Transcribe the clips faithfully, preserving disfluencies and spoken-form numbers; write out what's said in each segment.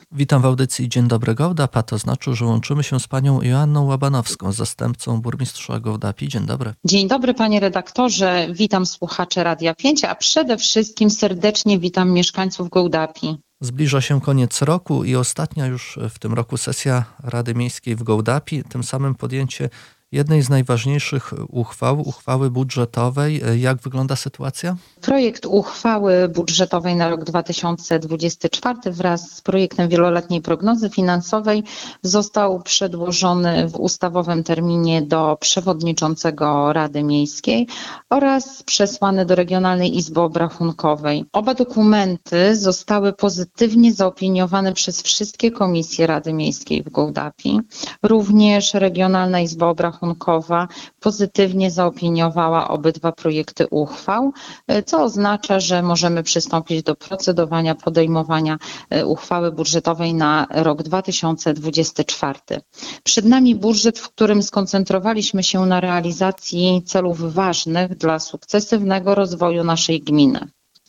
Witam w audycji Dzień dobry Gołdap, a to znaczy, że łączymy się z panią Joanną Łabanowską, zastępcą burmistrza Gołdapi. Dzień dobry. Dzień dobry panie redaktorze, witam słuchaczy Radia pięć, a przede wszystkim serdecznie witam mieszkańców Gołdapi. Zbliża się koniec roku i ostatnia już w tym roku sesja Rady Miejskiej w Gołdapi, tym samym podjęcie jednej z najważniejszych uchwał, uchwały budżetowej. Jak wygląda sytuacja? Projekt uchwały budżetowej na rok dwa tysiące dwudziesty czwarty wraz z projektem wieloletniej prognozy finansowej został przedłożony w ustawowym terminie do przewodniczącego Rady Miejskiej oraz przesłany do Regionalnej Izby Obrachunkowej. Oba dokumenty zostały pozytywnie zaopiniowane przez wszystkie komisje Rady Miejskiej w Gołdapi. Również Regionalna Izba Obrachunkowa pozytywnie zaopiniowała obydwa projekty uchwał, co oznacza, że możemy przystąpić do procedowania, podejmowania uchwały budżetowej na rok dwa tysiące dwudziesty czwarty. Przed nami budżet, w którym skoncentrowaliśmy się na realizacji celów ważnych dla sukcesywnego rozwoju naszej gminy.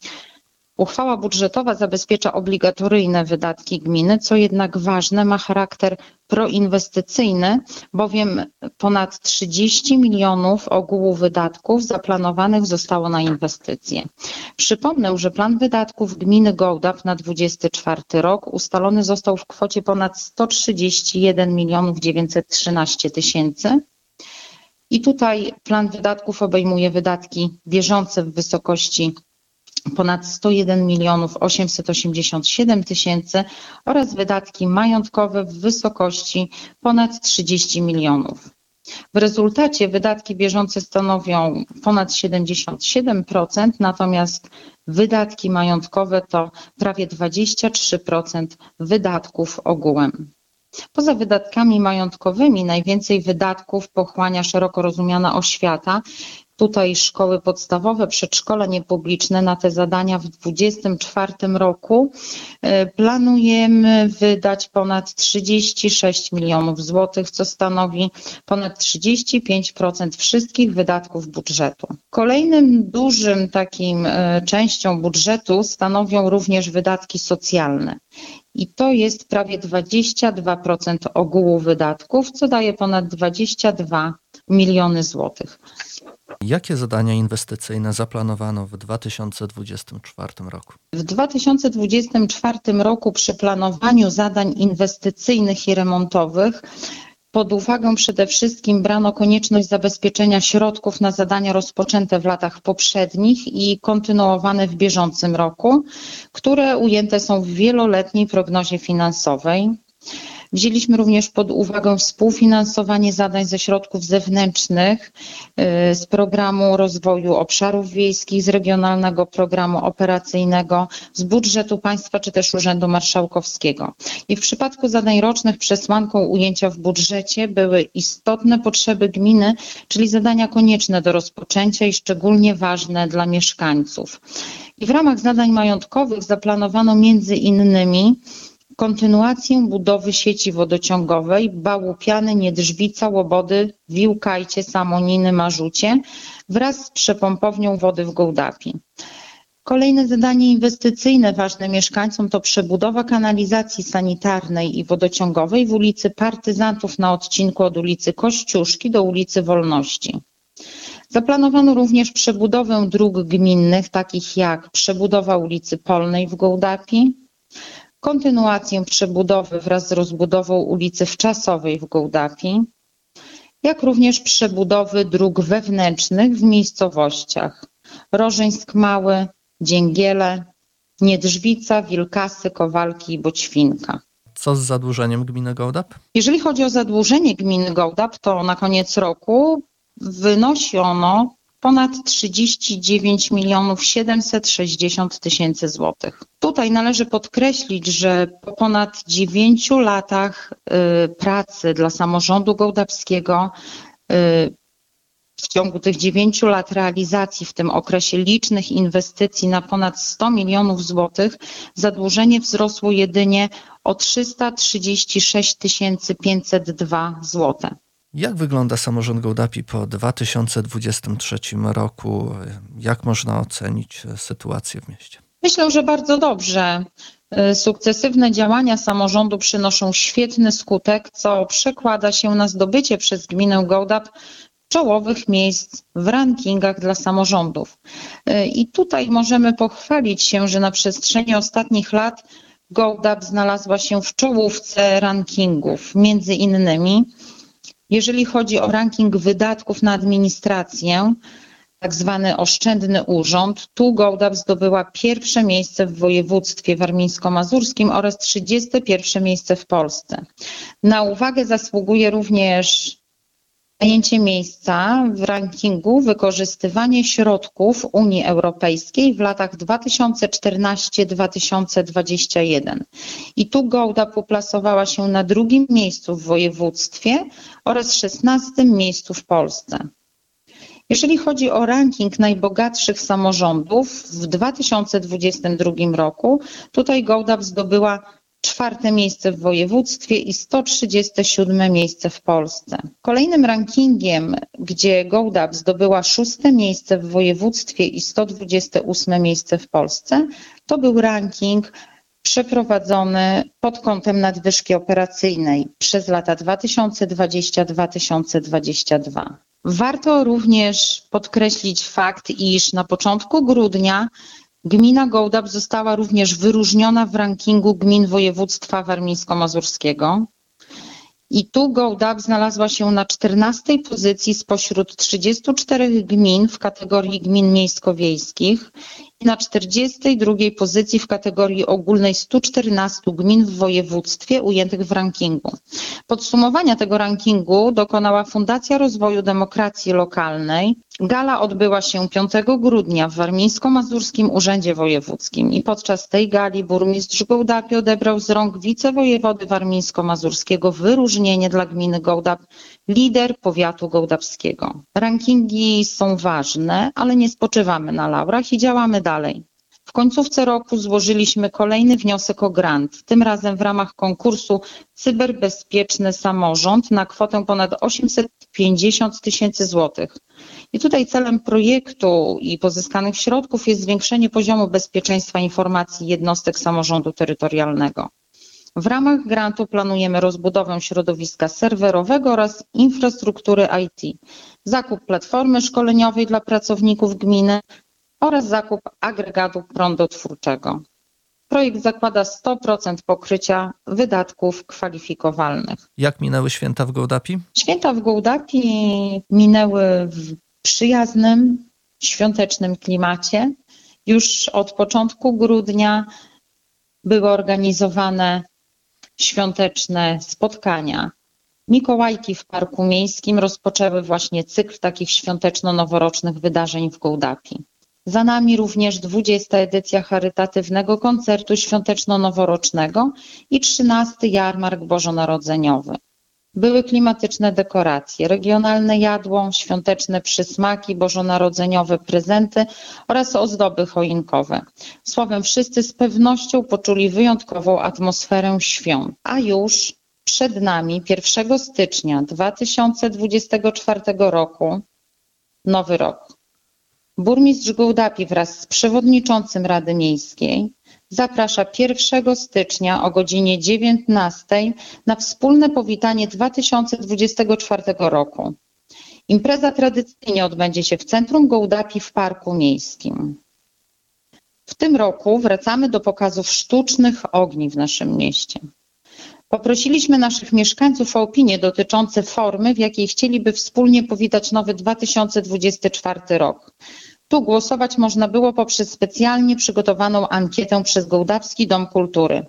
Uchwała budżetowa zabezpiecza obligatoryjne wydatki gminy, co jednak ważne, ma charakter proinwestycyjny, bowiem ponad trzydzieści milionów ogółu wydatków zaplanowanych zostało na inwestycje. Przypomnę, że plan wydatków gminy Gołdap na dwudziesty czwarty rok ustalony został w kwocie ponad sto trzydzieści jeden milionów dziewięćset trzynaście tysięcy. I tutaj plan wydatków obejmuje wydatki bieżące w wysokości ponad sto jeden milionów osiemset osiemdziesiąt siedem tysięcy oraz wydatki majątkowe w wysokości ponad trzydzieści milionów. W rezultacie wydatki bieżące stanowią ponad siedemdziesiąt siedem procent, natomiast wydatki majątkowe to prawie dwadzieścia trzy procent wydatków ogółem. Poza wydatkami majątkowymi najwięcej wydatków pochłania szeroko rozumiana oświata. Tutaj szkoły podstawowe, przedszkola niepubliczne. Na te zadania w dwa tysiące dwudziestym czwartym roku planujemy wydać ponad trzydzieści sześć milionów złotych, co stanowi ponad trzydzieści pięć procent wszystkich wydatków budżetu. Kolejnym dużym takim częścią budżetu stanowią również wydatki socjalne. I to jest prawie dwadzieścia dwa procent ogółu wydatków, co daje ponad dwadzieścia dwa miliony złotych. Jakie zadania inwestycyjne zaplanowano w dwa tysiące dwudziestym czwartym roku? W dwa tysiące dwudziestym czwartym roku przy planowaniu zadań inwestycyjnych i remontowych pod uwagę przede wszystkim brano konieczność zabezpieczenia środków na zadania rozpoczęte w latach poprzednich i kontynuowane w bieżącym roku, które ujęte są w wieloletniej prognozie finansowej. Wzięliśmy również pod uwagę współfinansowanie zadań ze środków zewnętrznych z Programu Rozwoju Obszarów Wiejskich, z Regionalnego Programu Operacyjnego, z budżetu państwa czy też Urzędu Marszałkowskiego. I w przypadku zadań rocznych przesłanką ujęcia w budżecie były istotne potrzeby gminy, czyli zadania konieczne do rozpoczęcia i szczególnie ważne dla mieszkańców. I w ramach zadań majątkowych zaplanowano między innymi kontynuację budowy sieci wodociągowej Bałupiany, Niedrzwica, Łobody, Wiłkajcie, Samoniny, Marzucie wraz z przepompownią wody w Gołdapi. Kolejne zadanie inwestycyjne ważne mieszkańcom to przebudowa kanalizacji sanitarnej i wodociągowej w ulicy Partyzantów na odcinku od ulicy Kościuszki do ulicy Wolności. Zaplanowano również przebudowę dróg gminnych, takich jak przebudowa ulicy Polnej w Gołdapi, kontynuację przebudowy wraz z rozbudową ulicy Wczasowej w Gołdapi, jak również przebudowy dróg wewnętrznych w miejscowościach Rożeńsk Mały, Dzięgiele, Niedrzwica, Wilkasy, Kowalki i Boćwinka. Co z zadłużeniem gminy Gołdap? Jeżeli chodzi o zadłużenie gminy Gołdap, to na koniec roku wynosi ono ponad trzydzieści dziewięć milionów siedemset sześćdziesiąt tysięcy złotych. Tutaj należy podkreślić, że po ponad dziewięciu latach y, pracy dla samorządu gołdapskiego, y, w ciągu tych dziewięciu lat realizacji w tym okresie licznych inwestycji na ponad sto milionów złotych, zadłużenie wzrosło jedynie o trzysta trzydzieści sześć tysięcy pięćset dwa złote. Jak wygląda samorząd Gołdapi po dwa tysiące dwudziestym trzecim roku? Jak można ocenić sytuację w mieście? Myślę, że bardzo dobrze. Sukcesywne działania samorządu przynoszą świetny skutek, co przekłada się na zdobycie przez gminę Gołdap czołowych miejsc w rankingach dla samorządów. I tutaj możemy pochwalić się, że na przestrzeni ostatnich lat Gołdap znalazła się w czołówce rankingów. Między innymi, jeżeli chodzi o ranking wydatków na administrację, tak zwany oszczędny urząd, tu Gołdap zdobyła pierwsze miejsce w województwie warmińsko-mazurskim oraz trzydzieste pierwsze miejsce w Polsce. Na uwagę zasługuje również zajęcie miejsca w rankingu wykorzystywanie środków Unii Europejskiej w latach dwa tysiące czternastym do dwa tysiące dwudziestego pierwszego. I tu Gołdap uplasowała się na drugim miejscu w województwie oraz szesnastym miejscu w Polsce. Jeżeli chodzi o ranking najbogatszych samorządów w dwa tysiące dwudziestym drugim roku, tutaj Gołdap zdobyła czwarte miejsce w województwie i sto trzydzieste siódme miejsce w Polsce. Kolejnym rankingiem, gdzie Gołdap zdobyła szóste miejsce w województwie i sto dwudzieste ósme miejsce w Polsce, to był ranking przeprowadzony pod kątem nadwyżki operacyjnej przez lata dwa tysiące dwudziesty do dwa tysiące dwudziestego drugiego. Warto również podkreślić fakt, iż na początku grudnia gmina Gołdap została również wyróżniona w rankingu gmin województwa warmińsko-mazurskiego. I tu Gołdap znalazła się na czternastej pozycji spośród trzydziestu czterech gmin w kategorii gmin miejsko-wiejskich i na czterdziestej drugiej pozycji w kategorii ogólnej stu czternastu gmin w województwie ujętych w rankingu. Podsumowania tego rankingu dokonała Fundacja Rozwoju Demokracji Lokalnej. Gala odbyła się piątego grudnia w Warmińsko-Mazurskim Urzędzie Wojewódzkim i podczas tej gali burmistrz Gołdapi odebrał z rąk wicewojewody warmińsko-mazurskiego wyróżnienie dla gminy Gołdap lider powiatu gołdapskiego. Rankingi są ważne, ale nie spoczywamy na laurach i działamy dalej. W końcówce roku złożyliśmy kolejny wniosek o grant, tym razem w ramach konkursu Cyberbezpieczny Samorząd na kwotę ponad osiemset pięćdziesiąt tysięcy złotych. I tutaj celem projektu i pozyskanych środków jest zwiększenie poziomu bezpieczeństwa informacji jednostek samorządu terytorialnego. W ramach grantu planujemy rozbudowę środowiska serwerowego oraz infrastruktury I T, zakup platformy szkoleniowej dla pracowników gminy oraz zakup agregatu prądotwórczego. Projekt zakłada sto procent pokrycia wydatków kwalifikowalnych. Jak minęły święta w Gołdapi? Święta w Gołdapi minęły w przyjaznym, świątecznym klimacie. Już od początku grudnia były organizowane świąteczne spotkania. Mikołajki w Parku Miejskim rozpoczęły właśnie cykl takich świąteczno-noworocznych wydarzeń w Gołdapi. Za nami również dwudziesta edycja charytatywnego koncertu świąteczno-noworocznego i trzynasty jarmark bożonarodzeniowy. Były klimatyczne dekoracje, regionalne jadło, świąteczne przysmaki, bożonarodzeniowe prezenty oraz ozdoby choinkowe. Słowem, wszyscy z pewnością poczuli wyjątkową atmosferę świąt. A już przed nami pierwszego stycznia dwa tysiące dwudziestego czwartego roku nowy rok. Burmistrz Gołdapi wraz z przewodniczącym Rady Miejskiej zaprasza pierwszego stycznia o godzinie dziewiętnastej na wspólne powitanie dwa tysiące dwudziestego czwartego roku. Impreza tradycyjnie odbędzie się w centrum Gołdapi w Parku Miejskim. W tym roku wracamy do pokazów sztucznych ogni w naszym mieście. Poprosiliśmy naszych mieszkańców o opinie dotyczące formy, w jakiej chcieliby wspólnie powitać nowy dwa tysiące dwudziesty czwarty rok. Tu głosować można było poprzez specjalnie przygotowaną ankietę przez Gołdapski Dom Kultury.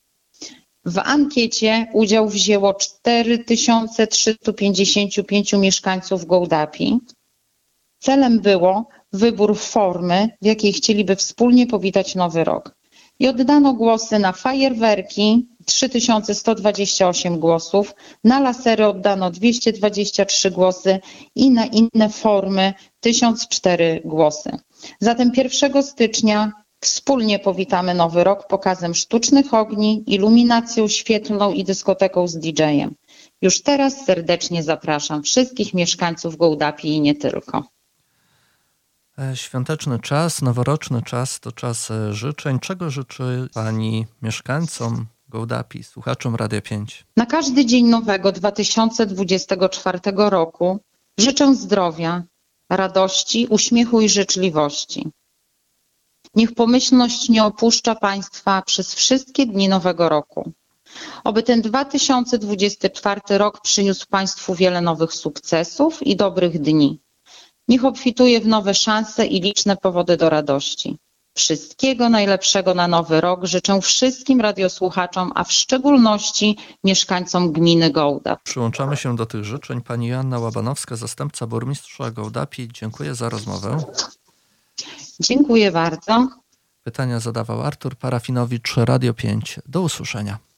W ankiecie udział wzięło cztery tysiące trzysta pięćdziesiąt pięć mieszkańców Gołdapi. Celem było wybór formy, w jakiej chcieliby wspólnie powitać nowy rok. I oddano głosy na fajerwerki, trzy tysiące sto dwadzieścia osiem głosów, na lasery oddano dwieście dwadzieścia trzy głosy i na inne formy tysiąc cztery głosy. Zatem pierwszego stycznia wspólnie powitamy nowy rok pokazem sztucznych ogni, iluminacją świetlną i dyskoteką z didżejem. Już teraz serdecznie zapraszam wszystkich mieszkańców Gołdapi i nie tylko. Świąteczny czas, noworoczny czas to czas życzeń. Czego życzy Pani mieszkańcom Gołdapi, słuchaczom Radia pięć? Na każdy dzień nowego dwa tysiące dwudziestego czwartego roku życzę zdrowia, radości, uśmiechu i życzliwości. Niech pomyślność nie opuszcza Państwa przez wszystkie dni nowego roku. Oby ten dwa tysiące dwudziesty czwarty rok przyniósł Państwu wiele nowych sukcesów i dobrych dni. Niech obfituje w nowe szanse i liczne powody do radości. Wszystkiego najlepszego na nowy rok życzę wszystkim radiosłuchaczom, a w szczególności mieszkańcom gminy Gołdap. Przyłączamy się do tych życzeń. Pani Joanna Łabanowska, zastępca burmistrza Gołdapi. Dziękuję za rozmowę. Dziękuję bardzo. Pytania zadawał Artur Parafinowicz, Radio pięć. Do usłyszenia.